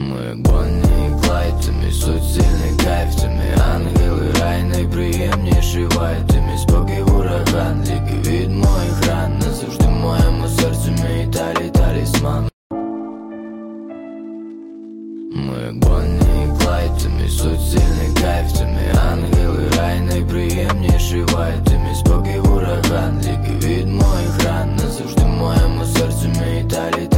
Ми як Бонні і Клайд, це мій суцільний кайф, це мій ангел і рай, найприємніший вайб, ти мій спокій, ураган, ліки від моїх ран, назавжди в моєму серці мій талісман. Ми як Бонні і Клайд, це мій суцільний кайф, це мій ангел і рай, найприємніший вайб, ти мій спокій, ураган, ліки від моїх ран, назавжди в моєму серці мій талісман.